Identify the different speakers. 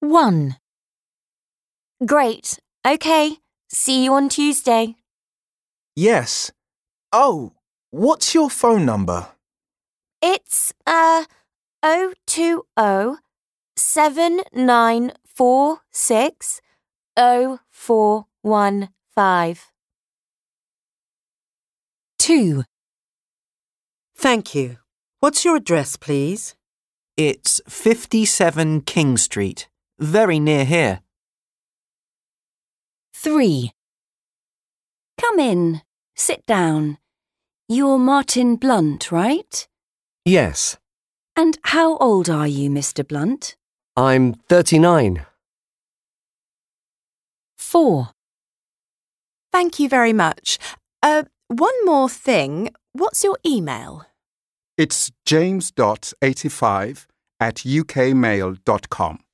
Speaker 1: 1. Great. OK. See you on Tuesday.
Speaker 2: Yes. Oh, what's your phone number?
Speaker 1: It's 020-7946-0415. 2.
Speaker 3: Thank you. What's your address, please?
Speaker 4: It's 57 King Street, very near here.
Speaker 1: 3. Come in. Sit down. You're Martin Blunt, right?
Speaker 5: Yes,
Speaker 1: And how old are you, Mr. Blunt?
Speaker 5: I'm 39.
Speaker 1: 4.
Speaker 6: Thank you very much. One more thing. What's your email?
Speaker 7: It's james.85@ukmail.com.